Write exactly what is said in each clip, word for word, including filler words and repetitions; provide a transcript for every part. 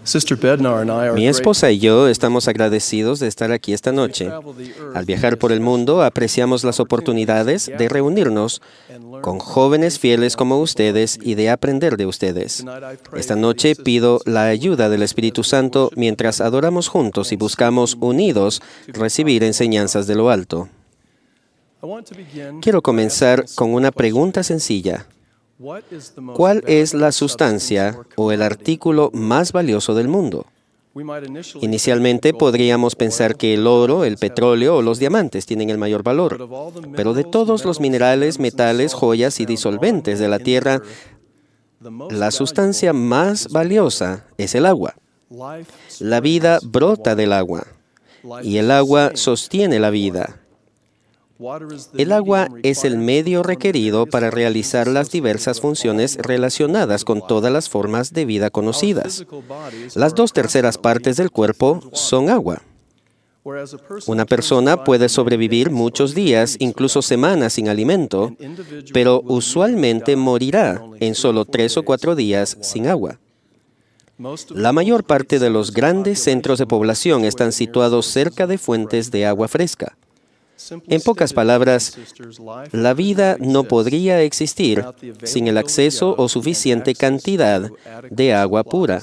Mi esposa y yo estamos agradecidos de estar aquí esta noche. Al viajar por el mundo, apreciamos las oportunidades de reunirnos con jóvenes fieles como ustedes y de aprender de ustedes. Esta noche pido la ayuda del Espíritu Santo mientras adoramos juntos y buscamos unidos recibir enseñanzas de lo alto. Quiero comenzar con una pregunta sencilla. ¿Cuál es la sustancia o el artículo más valioso del mundo? Inicialmente podríamos pensar que el oro, el petróleo o los diamantes tienen el mayor valor. Pero de todos los minerales, metales, joyas y disolventes de la tierra, la sustancia más valiosa es el agua. La vida brota del agua y el agua sostiene la vida. El agua es el medio requerido para realizar las diversas funciones relacionadas con todas las formas de vida conocidas. Las dos terceras partes del cuerpo son agua. Una persona puede sobrevivir muchos días, incluso semanas sin alimento, pero usualmente morirá en solo tres o cuatro días sin agua. La mayor parte de los grandes centros de población están situados cerca de fuentes de agua fresca. En pocas palabras, la vida no podría existir sin el acceso o suficiente cantidad de agua pura.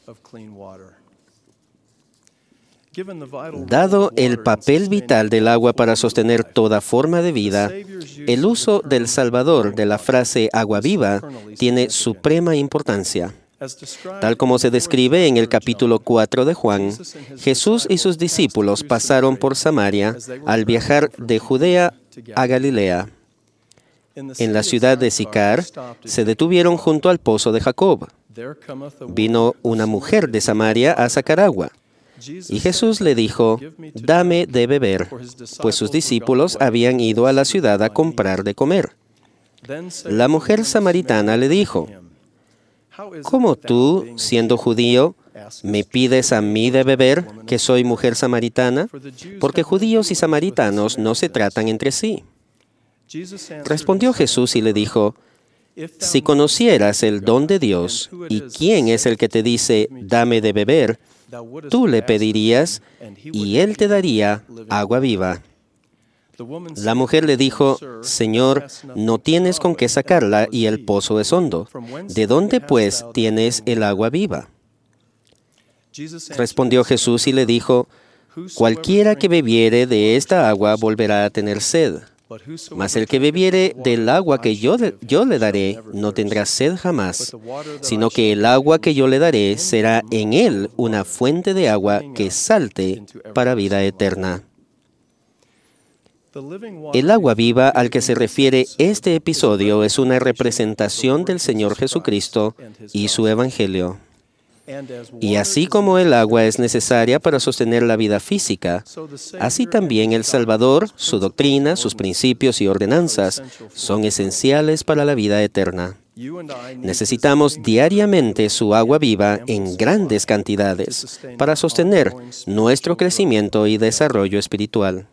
Dado el papel vital del agua para sostener toda forma de vida, el uso del Salvador de la frase agua viva tiene suprema importancia. Tal como se describe en el capítulo cuatro de Juan, Jesús y sus discípulos pasaron por Samaria al viajar de Judea a Galilea. En la ciudad de Sicar, se detuvieron junto al pozo de Jacob. Vino una mujer de Samaria a sacar agua. Y Jesús le dijo, «Dame de beber», pues sus discípulos habían ido a la ciudad a comprar de comer. La mujer samaritana le dijo, «¿Cómo tú, siendo judío, me pides a mí de beber, que soy mujer samaritana? Porque judíos y samaritanos no se tratan entre sí». Respondió Jesús y le dijo, «Si conocieras el don de Dios y quién es el que te dice, dame de beber, tú le pedirías y él te daría agua viva». La mujer le dijo, «Señor, no tienes con qué sacarla y el pozo es hondo. ¿De dónde, pues, tienes el agua viva?». Respondió Jesús y le dijo, «Cualquiera que bebiere de esta agua volverá a tener sed. Mas el que bebiere del agua que yo, de, yo le daré no tendrá sed jamás, sino que el agua que yo le daré será en él una fuente de agua que salte para vida eterna». El agua viva al que se refiere este episodio es una representación del Señor Jesucristo y su Evangelio. Y así como el agua es necesaria para sostener la vida física, así también el Salvador, su doctrina, sus principios y ordenanzas son esenciales para la vida eterna. Necesitamos diariamente su agua viva en grandes cantidades para sostener nuestro crecimiento y desarrollo espiritual.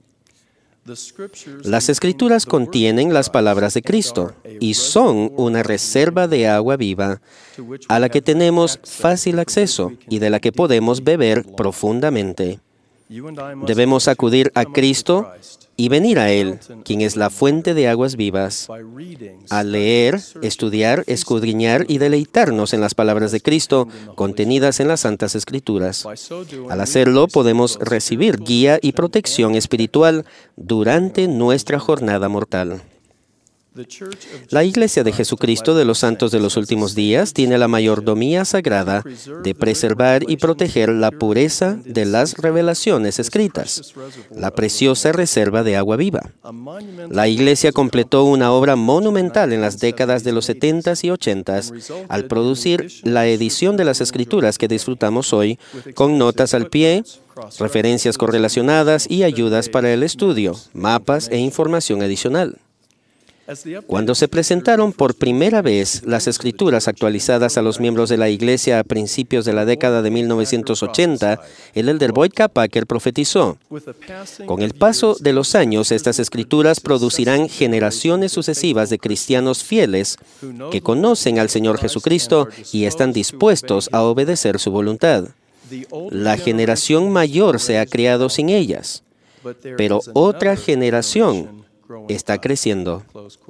Las Escrituras contienen las palabras de Cristo y son una reserva de agua viva a la que tenemos fácil acceso y de la que podemos beber profundamente. Debemos acudir a Cristo y venir a Él, quien es la fuente de aguas vivas, a leer, estudiar, escudriñar y deleitarnos en las palabras de Cristo contenidas en las Santas Escrituras. Al hacerlo, podemos recibir guía y protección espiritual durante nuestra jornada mortal. La Iglesia de Jesucristo de los Santos de los Últimos Días tiene la mayordomía sagrada de preservar y proteger la pureza de las revelaciones escritas, la preciosa reserva de agua viva. La Iglesia completó una obra monumental en las décadas de los setentas y ochentas al producir la edición de las Escrituras que disfrutamos hoy, con notas al pie, referencias correlacionadas y ayudas para el estudio, mapas e información adicional. Cuando se presentaron por primera vez las Escrituras actualizadas a los miembros de la Iglesia a principios de la década de mil novecientos ochenta, el elder Boyd K. Packer profetizó: con el paso de los años, estas Escrituras producirán generaciones sucesivas de cristianos fieles que conocen al Señor Jesucristo y están dispuestos a obedecer su voluntad. La generación mayor se ha criado sin ellas, pero otra generación está creciendo.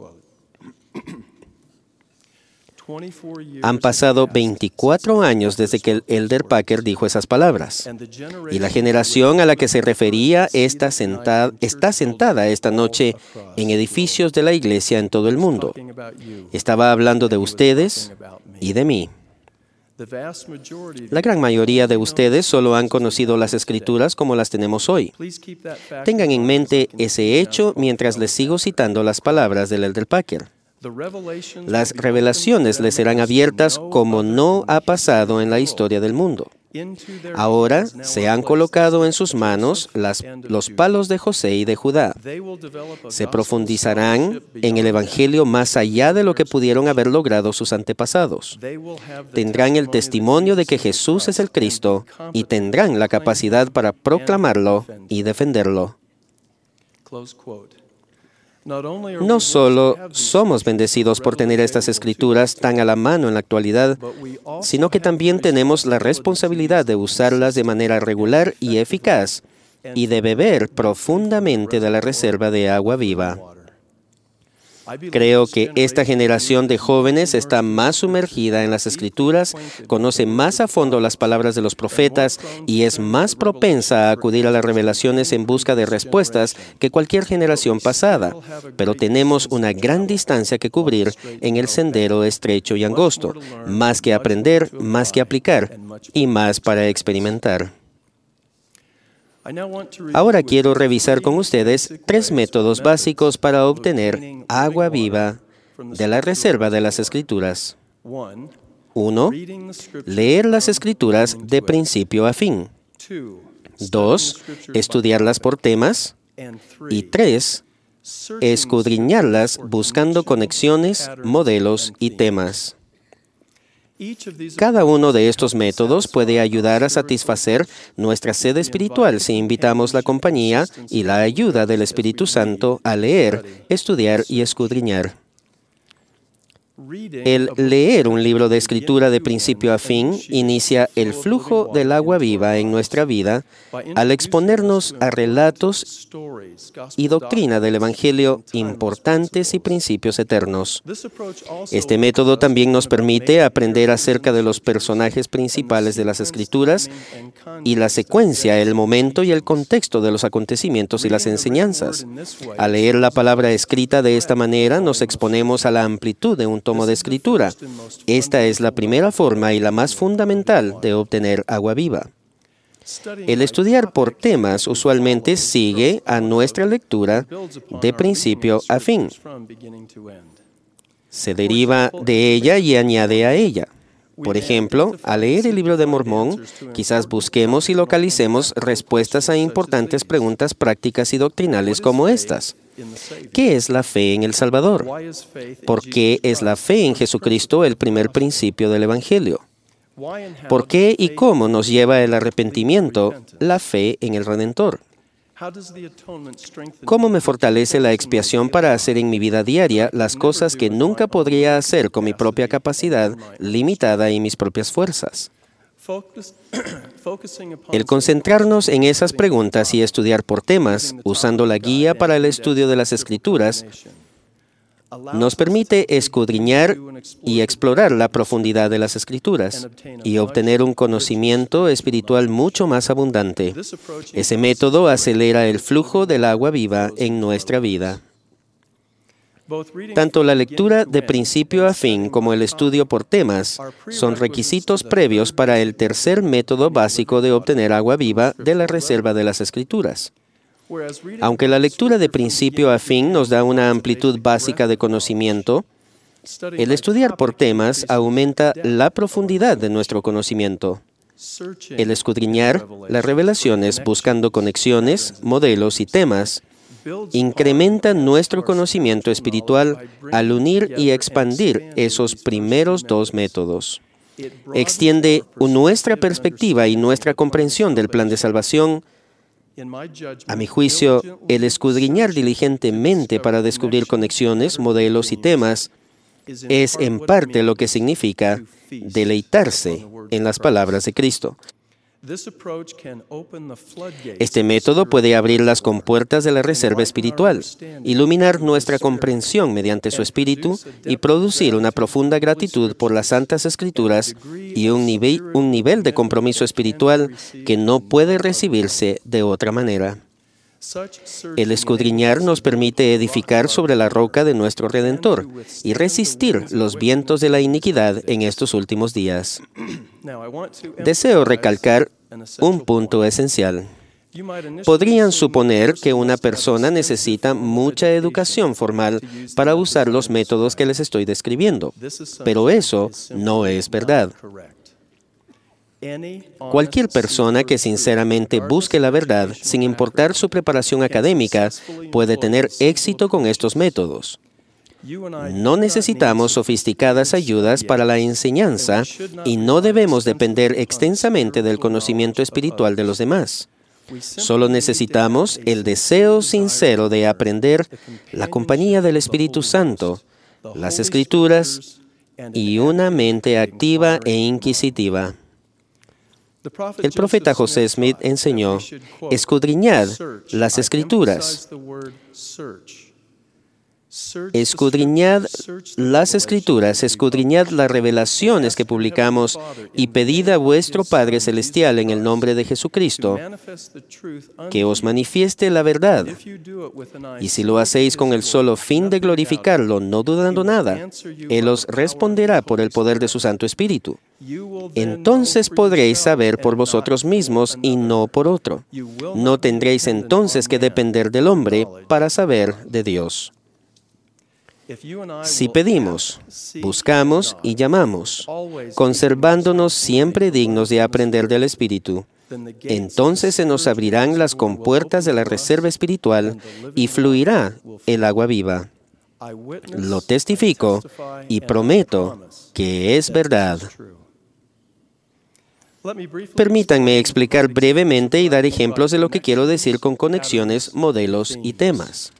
Han pasado veinticuatro años desde que el elder Packer dijo esas palabras, y la generación a la que se refería está sentada, está sentada esta noche en edificios de la iglesia en todo el mundo. Estaba hablando de ustedes y de mí. La gran mayoría de ustedes solo han conocido las Escrituras como las tenemos hoy. Tengan en mente ese hecho mientras les sigo citando las palabras del elder Packer. Las revelaciones les serán abiertas como no ha pasado en la historia del mundo. Ahora se han colocado en sus manos las, los palos de José y de Judá. Se profundizarán en el Evangelio más allá de lo que pudieron haber logrado sus antepasados. Tendrán el testimonio de que Jesús es el Cristo y tendrán la capacidad para proclamarlo y defenderlo. No solo somos bendecidos por tener estas Escrituras tan a la mano en la actualidad, sino que también tenemos la responsabilidad de usarlas de manera regular y eficaz y de beber profundamente de la reserva de agua viva. Creo que esta generación de jóvenes está más sumergida en las Escrituras, conoce más a fondo las palabras de los profetas y es más propensa a acudir a las revelaciones en busca de respuestas que cualquier generación pasada. Pero tenemos una gran distancia que cubrir en el sendero estrecho y angosto, más que aprender, más que aplicar y más para experimentar. Ahora quiero revisar con ustedes tres métodos básicos para obtener agua viva de la reserva de las Escrituras. Uno, leer las Escrituras de principio a fin. Dos, estudiarlas por temas. Y tres, escudriñarlas buscando conexiones, modelos y temas. Cada uno de estos métodos puede ayudar a satisfacer nuestra sed espiritual si invitamos la compañía y la ayuda del Espíritu Santo a leer, estudiar y escudriñar. El leer un libro de escritura de principio a fin inicia el flujo del agua viva en nuestra vida al exponernos a relatos y doctrina del Evangelio importantes y principios eternos. Este método también nos permite aprender acerca de los personajes principales de las Escrituras y la secuencia, el momento y el contexto de los acontecimientos y las enseñanzas. Al leer la palabra escrita de esta manera, nos exponemos a la amplitud de un tomo de escritura. Esta es la primera forma y la más fundamental de obtener agua viva. El estudiar por temas usualmente sigue a nuestra lectura de principio a fin. Se deriva de ella y añade a ella. Por ejemplo, al leer el libro de Mormón, quizás busquemos y localicemos respuestas a importantes preguntas prácticas y doctrinales como estas. ¿Qué es la fe en el Salvador? ¿Por qué es la fe en Jesucristo el primer principio del Evangelio? ¿Por qué y cómo nos lleva el arrepentimiento la fe en el Redentor? ¿Cómo me fortalece la expiación para hacer en mi vida diaria las cosas que nunca podría hacer con mi propia capacidad limitada y mis propias fuerzas? El concentrarnos en esas preguntas y estudiar por temas, usando la guía para el estudio de las Escrituras, nos permite escudriñar y explorar la profundidad de las Escrituras y obtener un conocimiento espiritual mucho más abundante. Ese método acelera el flujo del agua viva en nuestra vida. Tanto la lectura de principio a fin como el estudio por temas son requisitos previos para el tercer método básico de obtener agua viva de la reserva de las Escrituras. Aunque la lectura de principio a fin nos da una amplitud básica de conocimiento, el estudiar por temas aumenta la profundidad de nuestro conocimiento. El escudriñar las revelaciones buscando conexiones, modelos y temas incrementa nuestro conocimiento espiritual al unir y expandir esos primeros dos métodos. Extiende nuestra perspectiva y nuestra comprensión del plan de salvación. A mi juicio, el escudriñar diligentemente para descubrir conexiones, modelos y temas es en parte lo que significa deleitarse en las palabras de Cristo. Este método puede abrir las compuertas de la reserva espiritual, iluminar nuestra comprensión mediante su espíritu y producir una profunda gratitud por las Santas Escrituras y un nivel, un nivel de compromiso espiritual que no puede recibirse de otra manera. El escudriñar nos permite edificar sobre la roca de nuestro Redentor y resistir los vientos de la iniquidad en estos últimos días. Deseo recalcar un punto esencial. Podrían suponer que una persona necesita mucha educación formal para usar los métodos que les estoy describiendo, pero eso no es verdad. Cualquier persona que sinceramente busque la verdad, sin importar su preparación académica, puede tener éxito con estos métodos. No necesitamos sofisticadas ayudas para la enseñanza y no debemos depender extensamente del conocimiento espiritual de los demás. Solo necesitamos el deseo sincero de aprender, la compañía del Espíritu Santo, las Escrituras y una mente activa e inquisitiva. El profeta José Smith enseñó: escudriñad las Escrituras. Escudriñad las Escrituras, escudriñad las revelaciones que publicamos y pedid a vuestro Padre Celestial en el nombre de Jesucristo que os manifieste la verdad. Y si lo hacéis con el solo fin de glorificarlo, no dudando nada, Él os responderá por el poder de su Santo Espíritu. Entonces podréis saber por vosotros mismos y no por otro. No tendréis entonces que depender del hombre para saber de Dios. Si pedimos, buscamos y llamamos, conservándonos siempre dignos de aprender del Espíritu, entonces se nos abrirán las compuertas de la reserva espiritual y fluirá el agua viva. Lo testifico y prometo que es verdad. Permítanme explicar brevemente y dar ejemplos de lo que quiero decir con conexiones, modelos y temas.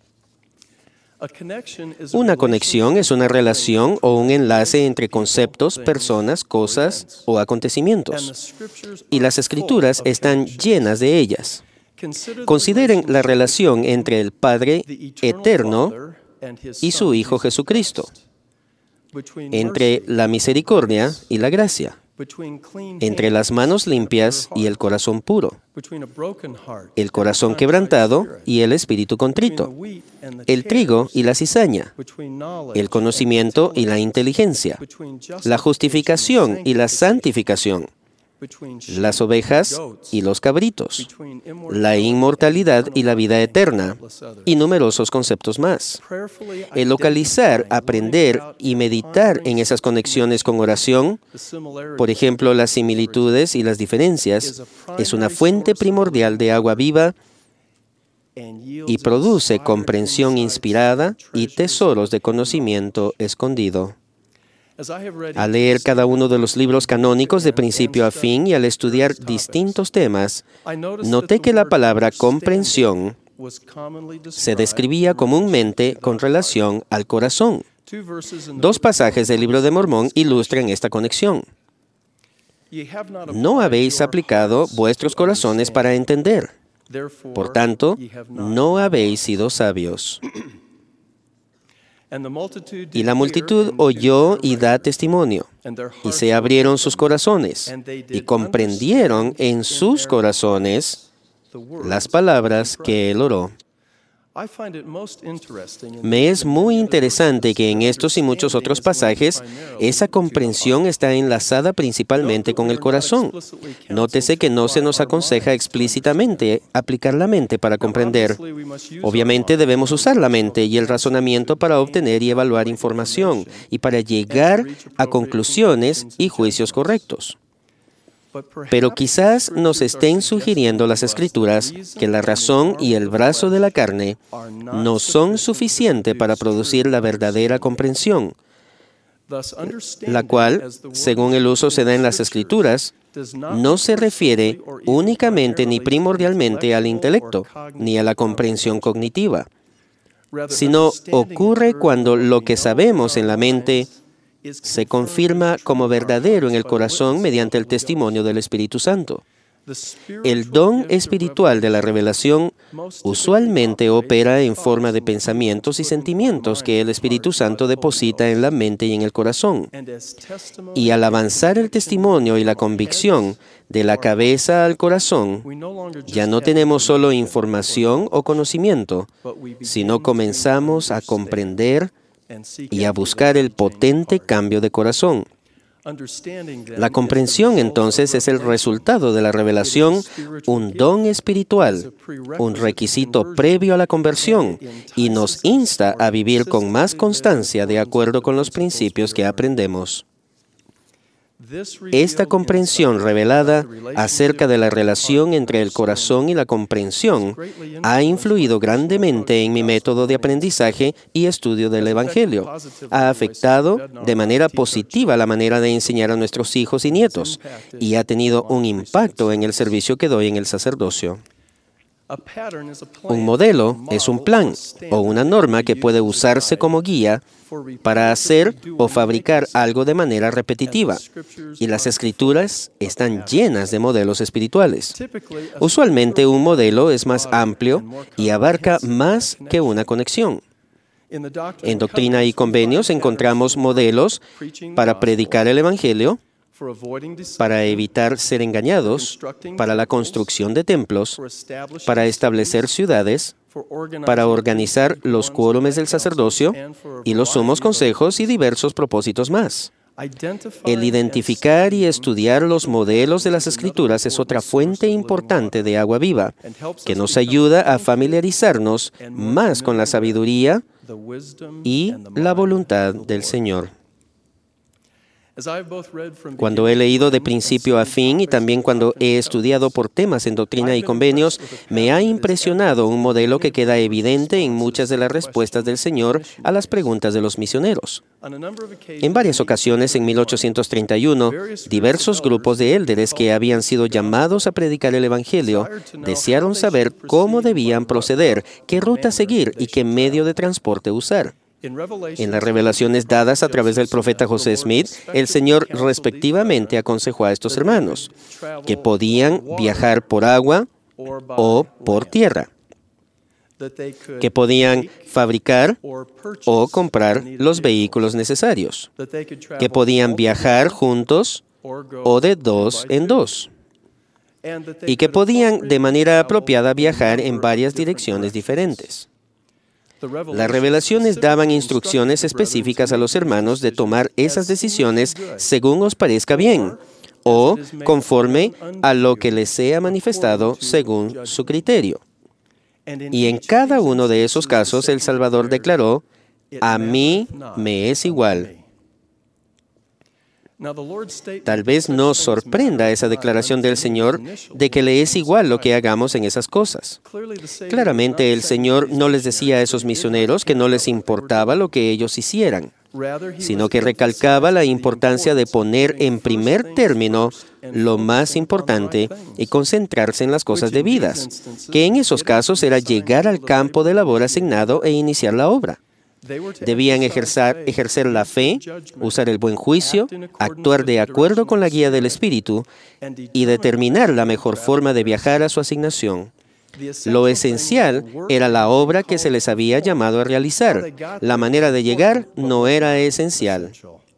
Una conexión es una relación o un enlace entre conceptos, personas, cosas o acontecimientos, y las Escrituras están llenas de ellas. Consideren la relación entre el Padre eterno y su Hijo Jesucristo, entre la misericordia y la gracia, entre las manos limpias y el corazón puro, el corazón quebrantado y el espíritu contrito, el trigo y la cizaña, el conocimiento y la inteligencia, la justificación y la santificación, las ovejas y los cabritos, la inmortalidad y la vida eterna, y numerosos conceptos más. El localizar, aprender y meditar en esas conexiones con oración, por ejemplo, las similitudes y las diferencias, es una fuente primordial de agua viva y produce comprensión inspirada y tesoros de conocimiento escondido. Al leer cada uno de los libros canónicos de principio a fin y al estudiar distintos temas, noté que la palabra comprensión se describía comúnmente con relación al corazón. Dos pasajes del Libro de Mormón ilustran esta conexión. No habéis aplicado vuestros corazones para entender. Por tanto, no habéis sido sabios. Y la multitud oyó y da testimonio, y se abrieron sus corazones, y comprendieron en sus corazones las palabras que él oró. Me es muy interesante que en estos y muchos otros pasajes, esa comprensión está enlazada principalmente con el corazón. Nótese que no se nos aconseja explícitamente aplicar la mente para comprender. Obviamente debemos usar la mente y el razonamiento para obtener y evaluar información y para llegar a conclusiones y juicios correctos. Pero quizás nos estén sugiriendo las Escrituras que la razón y el brazo de la carne no son suficientes para producir la verdadera comprensión, la cual, según el uso se da en las Escrituras, no se refiere únicamente ni primordialmente al intelecto, ni a la comprensión cognitiva, sino ocurre cuando lo que sabemos en la mente se confirma como verdadero en el corazón mediante el testimonio del Espíritu Santo. El don espiritual de la revelación usualmente opera en forma de pensamientos y sentimientos que el Espíritu Santo deposita en la mente y en el corazón. Y al avanzar el testimonio y la convicción de la cabeza al corazón, ya no tenemos solo información o conocimiento, sino comenzamos a comprender y a buscar el potente cambio de corazón. La comprensión, entonces, es el resultado de la revelación, un don espiritual, un requisito previo a la conversión, y nos insta a vivir con más constancia de acuerdo con los principios que aprendemos. Esta comprensión revelada acerca de la relación entre el corazón y la comprensión ha influido grandemente en mi método de aprendizaje y estudio del Evangelio. Ha afectado de manera positiva la manera de enseñar a nuestros hijos y nietos y ha tenido un impacto en el servicio que doy en el sacerdocio. Un modelo es un plan o una norma que puede usarse como guía para hacer o fabricar algo de manera repetitiva, y las Escrituras están llenas de modelos espirituales. Usualmente un modelo es más amplio y abarca más que una conexión. En Doctrina y Convenios encontramos modelos para predicar el Evangelio, para evitar ser engañados, para la construcción de templos, para establecer ciudades, para organizar los quórumes del sacerdocio y los sumos consejos y diversos propósitos más. El identificar y estudiar los modelos de las Escrituras es otra fuente importante de agua viva, que nos ayuda a familiarizarnos más con la sabiduría y la voluntad del Señor. Cuando he leído de principio a fin y también cuando he estudiado por temas en Doctrina y Convenios, me ha impresionado un modelo que queda evidente en muchas de las respuestas del Señor a las preguntas de los misioneros. En varias ocasiones, en mil ochocientos treinta y uno, diversos grupos de élderes que habían sido llamados a predicar el Evangelio desearon saber cómo debían proceder, qué ruta seguir y qué medio de transporte usar. En las revelaciones dadas a través del profeta José Smith, el Señor respectivamente aconsejó a estos hermanos que podían viajar por agua o por tierra, que podían fabricar o comprar los vehículos necesarios, que podían viajar juntos o de dos en dos, y que podían de manera apropiada viajar en varias direcciones diferentes. Las revelaciones daban instrucciones específicas a los hermanos de tomar esas decisiones según os parezca bien, o conforme a lo que les sea manifestado según su criterio. Y en cada uno de esos casos el Salvador declaró, a mí me es igual. Tal vez nos sorprenda esa declaración del Señor de que le es igual lo que hagamos en esas cosas. Claramente el Señor no les decía a esos misioneros que no les importaba lo que ellos hicieran, sino que recalcaba la importancia de poner en primer término lo más importante y concentrarse en las cosas debidas, que en esos casos era llegar al campo de labor asignado e iniciar la obra. Debían ejercer, ejercer la fe, usar el buen juicio, actuar de acuerdo con la guía del Espíritu y determinar la mejor forma de viajar a su asignación. Lo esencial era la obra que se les había llamado a realizar. La manera de llegar no era esencial.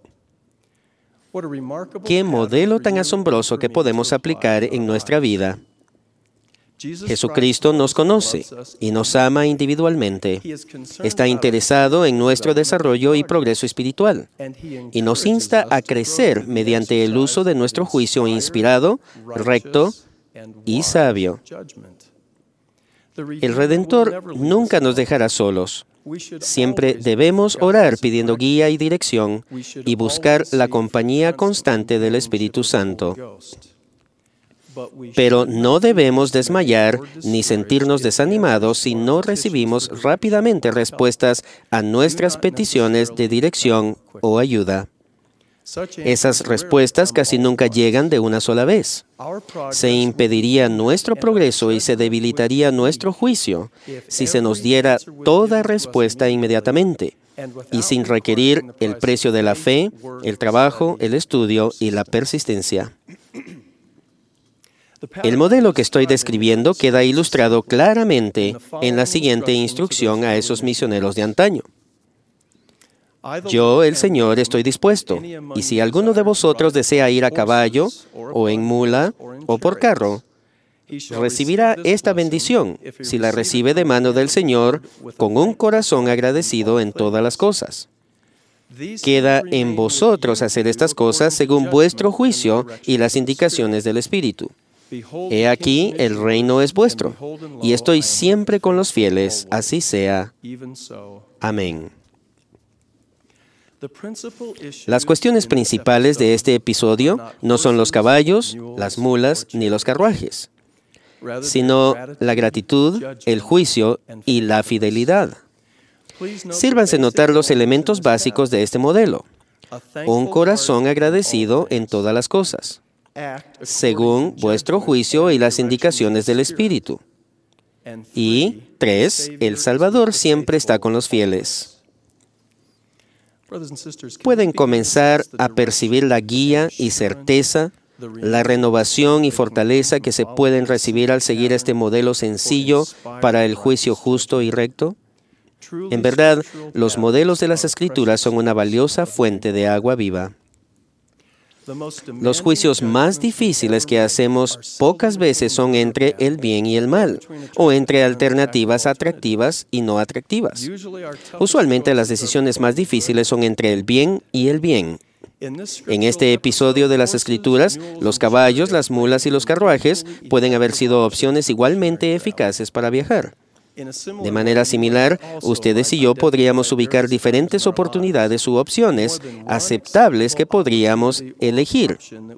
¡Qué modelo tan asombroso que podemos aplicar en nuestra vida! Jesucristo nos conoce y nos ama individualmente. Está interesado en nuestro desarrollo y progreso espiritual y nos insta a crecer mediante el uso de nuestro juicio inspirado, recto y sabio. El Redentor nunca nos dejará solos. Siempre debemos orar pidiendo guía y dirección y buscar la compañía constante del Espíritu Santo. Pero no debemos desmayar ni sentirnos desanimados si no recibimos rápidamente respuestas a nuestras peticiones de dirección o ayuda. Esas respuestas casi nunca llegan de una sola vez. Se impediría nuestro progreso y se debilitaría nuestro juicio si se nos diera toda respuesta inmediatamente y sin requerir el precio de la fe, el trabajo, el estudio y la persistencia. El modelo que estoy describiendo queda ilustrado claramente en la siguiente instrucción a esos misioneros de antaño. Yo, el Señor, estoy dispuesto, y si alguno de vosotros desea ir a caballo, o en mula, o por carro, recibirá esta bendición, si la recibe de mano del Señor, con un corazón agradecido en todas las cosas. Queda en vosotros hacer estas cosas según vuestro juicio y las indicaciones del Espíritu. He aquí, el reino es vuestro, y estoy siempre con los fieles, así sea. Amén. Las cuestiones principales de este episodio no son los caballos, las mulas ni los carruajes, sino la gratitud, el juicio y la fidelidad. Sírvanse notar los elementos básicos de este modelo. Un corazón agradecido en todas las cosas, según vuestro juicio y las indicaciones del Espíritu. Y, tres, el Salvador siempre está con los fieles. Pueden comenzar a percibir la guía y certeza, la renovación y fortaleza que se pueden recibir al seguir este modelo sencillo para el juicio justo y recto. En verdad, los modelos de las Escrituras son una valiosa fuente de agua viva. Los juicios más difíciles que hacemos pocas veces son entre el bien y el mal, o entre alternativas atractivas y no atractivas. Usualmente las decisiones más difíciles son entre el bien y el bien. En este episodio de las Escrituras, los caballos, las mulas y los carruajes pueden haber sido opciones igualmente eficaces para viajar. De manera similar, ustedes y yo podríamos ubicar diferentes oportunidades u opciones aceptables que podríamos elegir.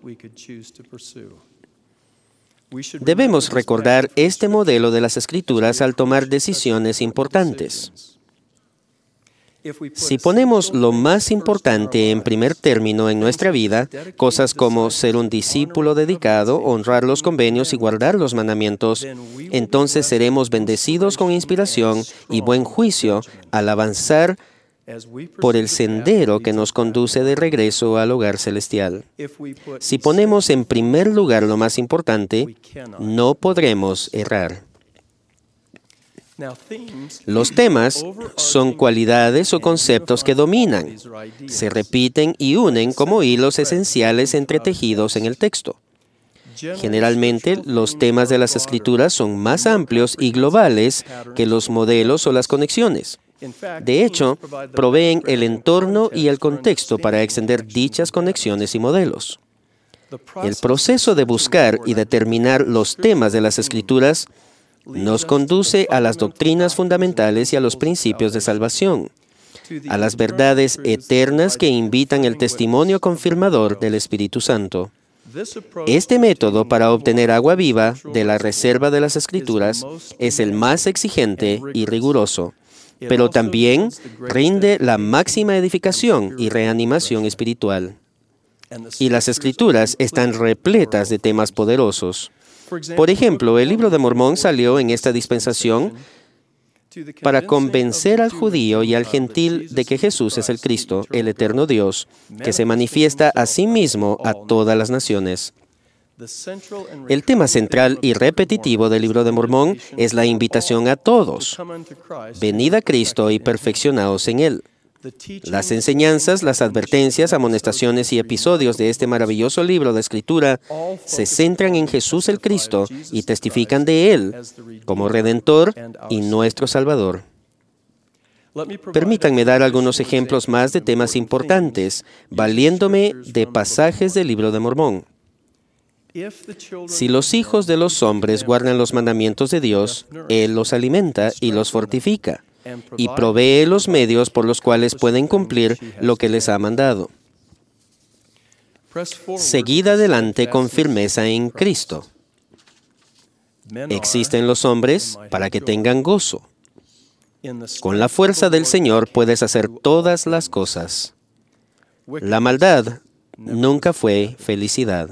Debemos recordar este modelo de las Escrituras al tomar decisiones importantes. Si ponemos lo más importante en primer término en nuestra vida, cosas como ser un discípulo dedicado, honrar los convenios y guardar los mandamientos, entonces seremos bendecidos con inspiración y buen juicio al avanzar por el sendero que nos conduce de regreso al hogar celestial. Si ponemos en primer lugar lo más importante, no podremos errar. Los temas son cualidades o conceptos que dominan, se repiten y unen como hilos esenciales entretejidos en el texto. Generalmente, los temas de las Escrituras son más amplios y globales que los modelos o las conexiones. De hecho, proveen el entorno y el contexto para extender dichas conexiones y modelos. El proceso de buscar y determinar los temas de las Escrituras nos conduce a las doctrinas fundamentales y a los principios de salvación, a las verdades eternas que invitan el testimonio confirmador del Espíritu Santo. Este método para obtener agua viva de la reserva de las Escrituras es el más exigente y riguroso, pero también rinde la máxima edificación y reanimación espiritual. Y las Escrituras están repletas de temas poderosos. Por ejemplo, el Libro de Mormón salió en esta dispensación para convencer al judío y al gentil de que Jesús es el Cristo, el eterno Dios, que se manifiesta a sí mismo a todas las naciones. El tema central y repetitivo del Libro de Mormón es la invitación a todos: venid a Cristo y perfeccionaos en Él. Las enseñanzas, las advertencias, amonestaciones y episodios de este maravilloso libro de Escritura se centran en Jesús el Cristo y testifican de Él como Redentor y nuestro Salvador. Permítanme dar algunos ejemplos más de temas importantes, valiéndome de pasajes del Libro de Mormón. Si los hijos de los hombres guardan los mandamientos de Dios, Él los alimenta y los fortifica, y provee los medios por los cuales pueden cumplir lo que les ha mandado. Seguid adelante con firmeza en Cristo. Existen los hombres para que tengan gozo. Con la fuerza del Señor puedes hacer todas las cosas. La maldad nunca fue felicidad.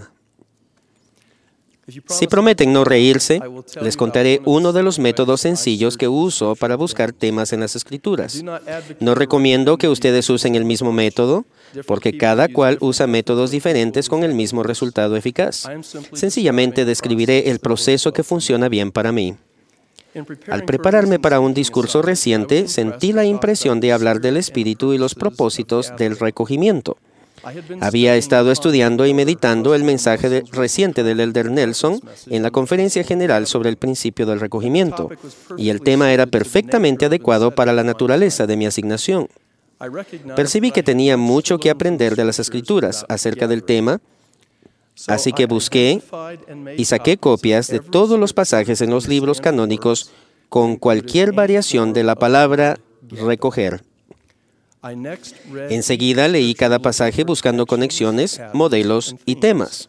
Si prometen no reírse, les contaré uno de los métodos sencillos que uso para buscar temas en las Escrituras. No recomiendo que ustedes usen el mismo método, porque cada cual usa métodos diferentes con el mismo resultado eficaz. Sencillamente describiré el proceso que funciona bien para mí. Al prepararme para un discurso reciente, sentí la impresión de hablar del espíritu y los propósitos del recogimiento. Había estado estudiando y meditando el mensaje de, reciente del Elder Nelson en la conferencia general sobre el principio del recogimiento, y el tema era perfectamente adecuado para la naturaleza de mi asignación. Percibí que tenía mucho que aprender de las Escrituras acerca del tema, así que busqué y saqué copias de todos los pasajes en los libros canónicos con cualquier variación de la palabra recoger. Enseguida leí cada pasaje buscando conexiones, modelos y temas.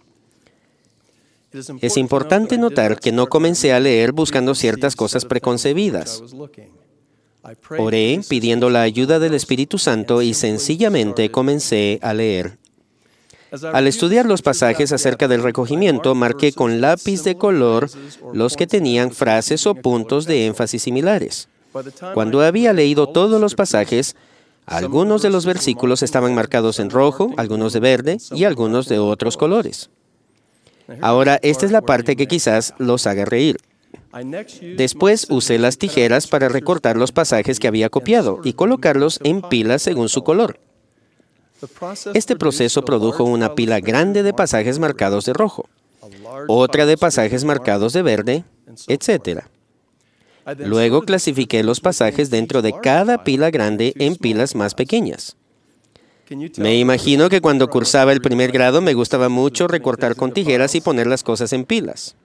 Es importante notar que no comencé a leer buscando ciertas cosas preconcebidas. Oré pidiendo la ayuda del Espíritu Santo y sencillamente comencé a leer. Al estudiar los pasajes acerca del recogimiento, marqué con lápiz de color los que tenían frases o puntos de énfasis similares. Cuando había leído todos los pasajes, algunos de los versículos estaban marcados en rojo, algunos de verde y algunos de otros colores. Ahora, esta es la parte que quizás los haga reír. Después usé las tijeras para recortar los pasajes que había copiado y colocarlos en pilas según su color. Este proceso produjo una pila grande de pasajes marcados de rojo, otra de pasajes marcados de verde, etcétera. Luego clasifiqué los pasajes dentro de cada pila grande en pilas más pequeñas. Me imagino que cuando cursaba el primer grado me gustaba mucho recortar con tijeras y poner las cosas en pilas.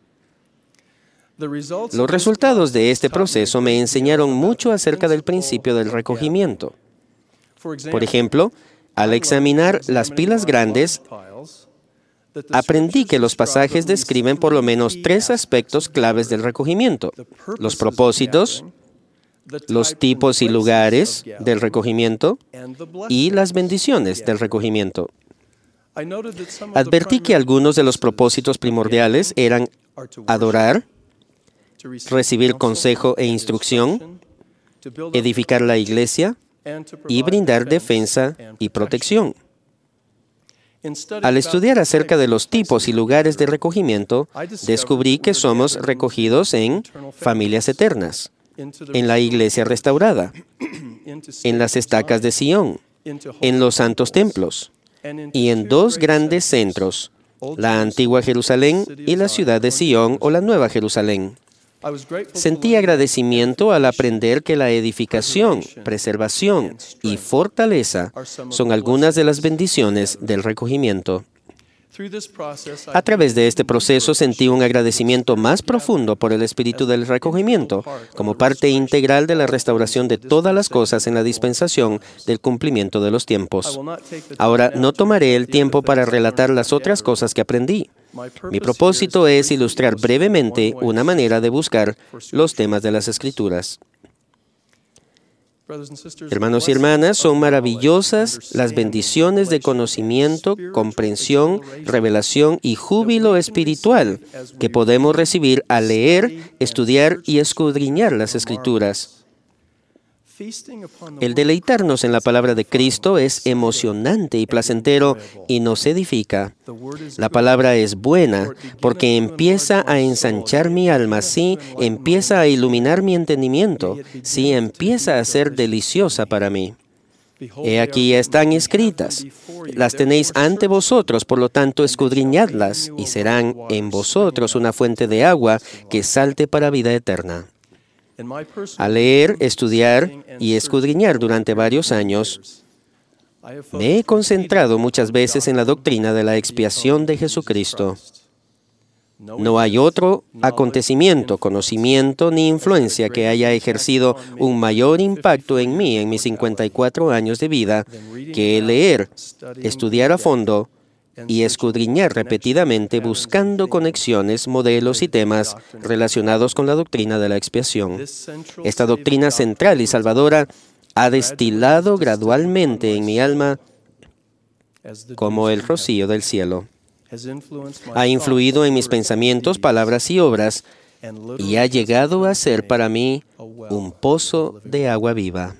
Los resultados de este proceso me enseñaron mucho acerca del principio del recogimiento. Por ejemplo, al examinar las pilas grandes, aprendí que los pasajes describen por lo menos tres aspectos claves del recogimiento: los propósitos, los tipos y lugares del recogimiento y las bendiciones del recogimiento. Advertí que algunos de los propósitos primordiales eran adorar, recibir consejo e instrucción, edificar la iglesia y brindar defensa y protección. Al estudiar acerca de los tipos y lugares de recogimiento, descubrí que somos recogidos en familias eternas, en la iglesia restaurada, en las estacas de Sión, en los santos templos y en dos grandes centros, la antigua Jerusalén y la ciudad de Sión o la nueva Jerusalén. Sentí agradecimiento al aprender que la edificación, preservación y fortaleza son algunas de las bendiciones del recogimiento. A través de este proceso sentí un agradecimiento más profundo por el espíritu del recogimiento, como parte integral de la restauración de todas las cosas en la dispensación del cumplimiento de los tiempos. Ahora, no tomaré el tiempo para relatar las otras cosas que aprendí. Mi propósito es ilustrar brevemente una manera de buscar los temas de las Escrituras. Hermanos y hermanas, son maravillosas las bendiciones de conocimiento, comprensión, revelación y júbilo espiritual que podemos recibir al leer, estudiar y escudriñar las Escrituras. El deleitarnos en la palabra de Cristo es emocionante y placentero y nos edifica. La palabra es buena porque empieza a ensanchar mi alma, sí, empieza a iluminar mi entendimiento, sí, empieza a ser deliciosa para mí. He aquí están escritas. Las tenéis ante vosotros, por lo tanto escudriñadlas, y serán en vosotros una fuente de agua que salte para vida eterna. Al leer, estudiar y escudriñar durante varios años, me he concentrado muchas veces en la doctrina de la expiación de Jesucristo. No hay otro acontecimiento, conocimiento ni influencia que haya ejercido un mayor impacto en mí en mis cincuenta y cuatro años de vida que leer, estudiar a fondo y escudriñar repetidamente buscando conexiones, modelos y temas relacionados con la doctrina de la expiación. Esta doctrina central y salvadora ha destilado gradualmente en mi alma como el rocío del cielo. Ha influido en mis pensamientos, palabras y obras y ha llegado a ser para mí un pozo de agua viva.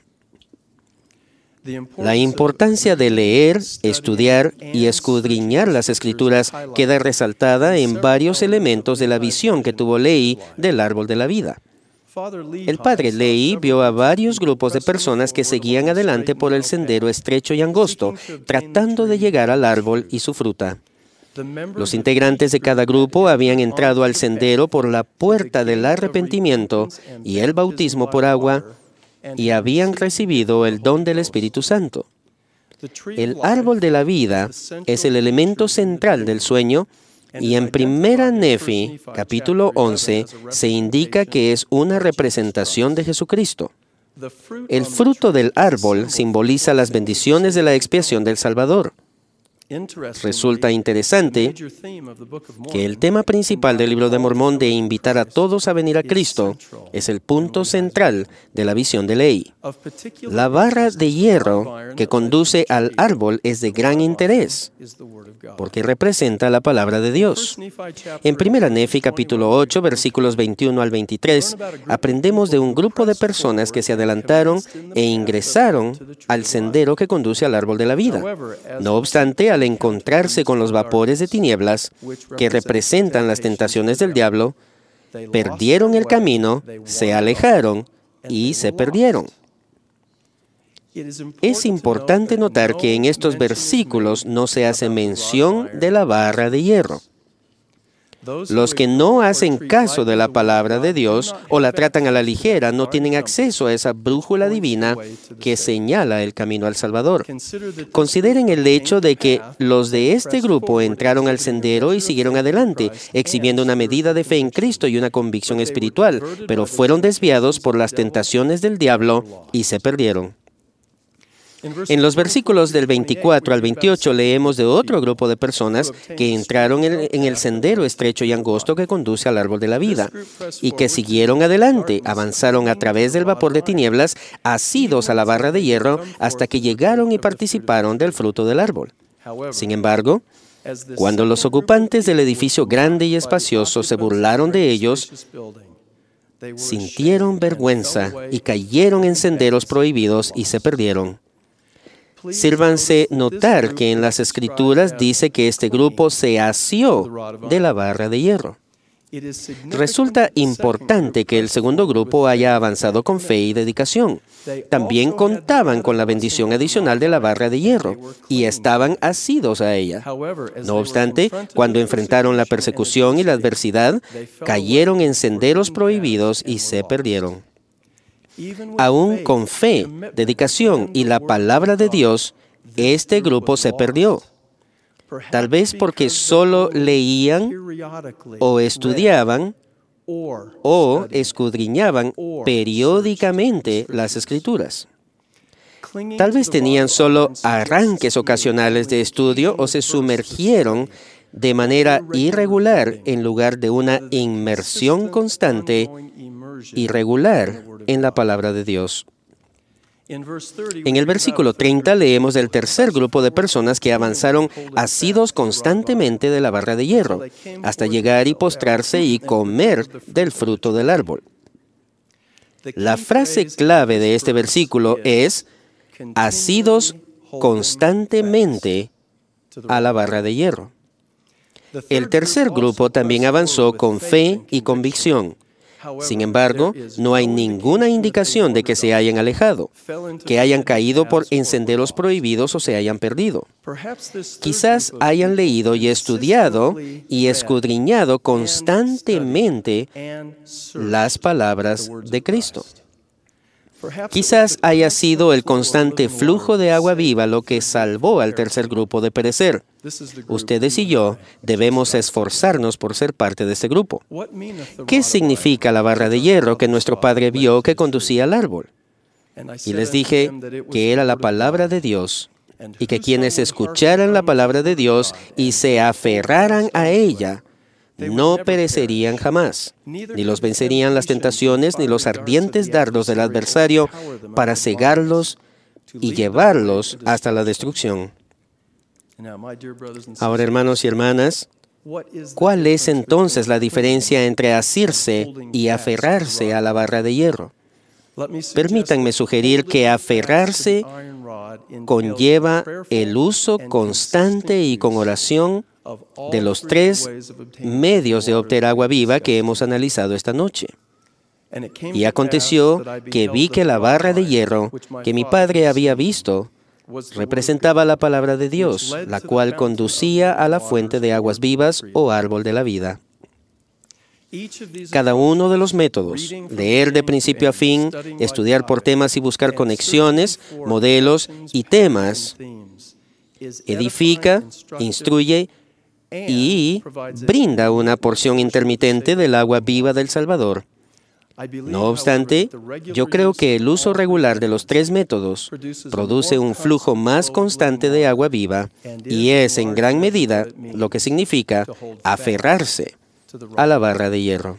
La importancia de leer, estudiar y escudriñar las Escrituras queda resaltada en varios elementos de la visión que tuvo Lehi del árbol de la vida. El padre Lehi vio a varios grupos de personas que seguían adelante por el sendero estrecho y angosto, tratando de llegar al árbol y su fruta. Los integrantes de cada grupo habían entrado al sendero por la puerta del arrepentimiento y el bautismo por agua, y habían recibido el don del Espíritu Santo. El árbol de la vida es el elemento central del sueño, y en Primera Nefi, capítulo once, se indica que es una representación de Jesucristo. El fruto del árbol simboliza las bendiciones de la expiación del Salvador. Resulta interesante que el tema principal del Libro de Mormón de invitar a todos a venir a Cristo es el punto central de la visión de Lehi. La barra de hierro que conduce al árbol es de gran interés, porque representa la palabra de Dios. En Primera Nefi, capítulo ocho, versículos veintiuno al veintitrés, aprendemos de un grupo de personas que se adelantaron e ingresaron al sendero que conduce al árbol de la vida. No obstante, al encontrarse con los vapores de tinieblas, que representan las tentaciones del diablo, perdieron el camino, se alejaron y se perdieron. Es importante notar que en estos versículos no se hace mención de la barra de hierro. Los que no hacen caso de la palabra de Dios o la tratan a la ligera no tienen acceso a esa brújula divina que señala el camino al Salvador. Consideren el hecho de que los de este grupo entraron al sendero y siguieron adelante, exhibiendo una medida de fe en Cristo y una convicción espiritual, pero fueron desviados por las tentaciones del diablo y se perdieron. En los versículos del veinticuatro al veintiocho leemos de otro grupo de personas que entraron en el sendero estrecho y angosto que conduce al árbol de la vida y que siguieron adelante, avanzaron a través del vapor de tinieblas, asidos a la barra de hierro, hasta que llegaron y participaron del fruto del árbol. Sin embargo, cuando los ocupantes del edificio grande y espacioso se burlaron de ellos, sintieron vergüenza y cayeron en senderos prohibidos y se perdieron. Sírvanse notar que en las Escrituras dice que este grupo se asió de la barra de hierro. Resulta importante que el segundo grupo haya avanzado con fe y dedicación. También contaban con la bendición adicional de la barra de hierro y estaban asidos a ella. No obstante, cuando enfrentaron la persecución y la adversidad, cayeron en senderos prohibidos y se perdieron. Aún con fe, dedicación y la palabra de Dios, este grupo se perdió. Tal vez porque solo leían o estudiaban o escudriñaban periódicamente las Escrituras. Tal vez tenían solo arranques ocasionales de estudio o se sumergieron de manera irregular en lugar de una inmersión constante y regular en la palabra de Dios. En el versículo treinta leemos del tercer grupo de personas que avanzaron asidos constantemente de la barra de hierro, hasta llegar y postrarse y comer del fruto del árbol. La frase clave de este versículo es asidos constantemente a la barra de hierro. El tercer grupo también avanzó con fe y convicción. Sin embargo, no hay ninguna indicación de que se hayan alejado, que hayan caído por en senderos prohibidos o se hayan perdido. Quizás hayan leído y estudiado y escudriñado constantemente las palabras de Cristo. Quizás haya sido el constante flujo de agua viva lo que salvó al tercer grupo de perecer. Ustedes y yo debemos esforzarnos por ser parte de este grupo. ¿Qué significa la barra de hierro que nuestro padre vio que conducía al árbol? Y les dije que era la palabra de Dios y que quienes escucharan la palabra de Dios y se aferraran a ella, no perecerían jamás, ni los vencerían las tentaciones ni los ardientes dardos del adversario para cegarlos y llevarlos hasta la destrucción. Ahora, hermanos y hermanas, ¿cuál es entonces la diferencia entre asirse y aferrarse a la barra de hierro? Permítanme sugerir que aferrarse conlleva el uso constante y con oración de los tres medios de obtener agua viva que hemos analizado esta noche. Y aconteció que vi que la barra de hierro que mi padre había visto representaba la palabra de Dios, la cual conducía a la fuente de aguas vivas o árbol de la vida. Cada uno de los métodos, leer de principio a fin, estudiar por temas y buscar conexiones, modelos y temas, edifica, instruye y brinda una porción intermitente del agua viva del Salvador. No obstante, yo creo que el uso regular de los tres métodos produce un flujo más constante de agua viva y es en gran medida lo que significa aferrarse a la barra de hierro.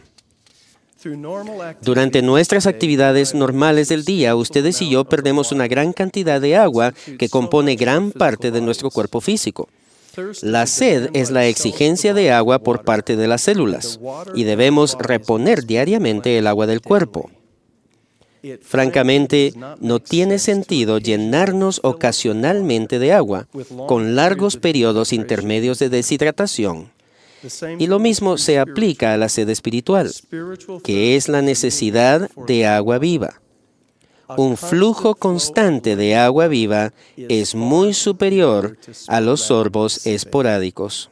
Durante nuestras actividades normales del día, ustedes y yo perdemos una gran cantidad de agua que compone gran parte de nuestro cuerpo físico. La sed es la exigencia de agua por parte de las células y debemos reponer diariamente el agua del cuerpo. Francamente, no tiene sentido llenarnos ocasionalmente de agua con largos periodos intermedios de deshidratación. Y lo mismo se aplica a la sed espiritual, que es la necesidad de agua viva. Un flujo constante de agua viva es muy superior a los sorbos esporádicos.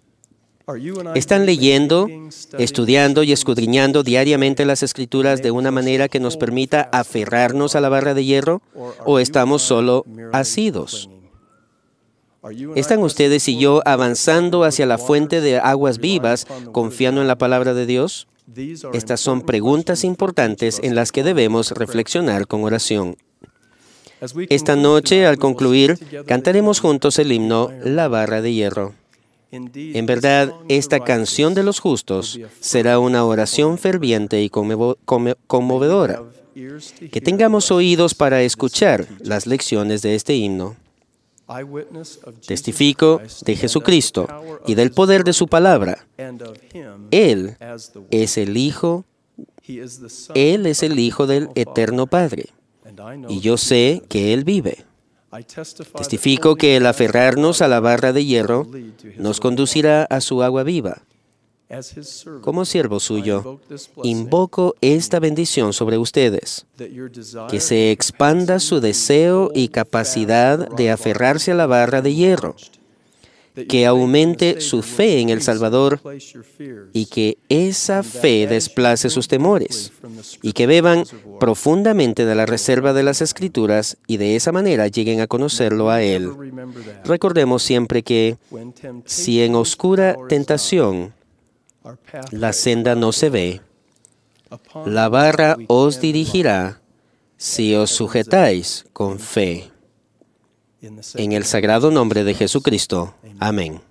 ¿Están leyendo, estudiando y escudriñando diariamente las Escrituras de una manera que nos permita aferrarnos a la barra de hierro? ¿O estamos solo asidos? ¿Están ustedes y yo avanzando hacia la fuente de aguas vivas, confiando en la palabra de Dios? Estas son preguntas importantes en las que debemos reflexionar con oración. Esta noche, al concluir, cantaremos juntos el himno La barra de hierro. En verdad, esta canción de los justos será una oración ferviente y conmovo- conmo- conmovedora. Que tengamos oídos para escuchar las lecciones de este himno. Testifico de Jesucristo y del poder de su palabra. Él es el Hijo, Él es el Hijo del Eterno Padre, y yo sé que Él vive. Testifico que el aferrarnos a la barra de hierro nos conducirá a su agua viva. Como siervo suyo, invoco esta bendición sobre ustedes, que se expanda su deseo y capacidad de aferrarse a la barra de hierro, que aumente su fe en el Salvador y que esa fe desplace sus temores, y que beban profundamente de la reserva de las Escrituras y de esa manera lleguen a conocerlo a Él. Recordemos siempre que si en oscura tentación la senda no se ve, la barra os dirigirá si os sujetáis con fe. En el sagrado nombre de Jesucristo. Amén.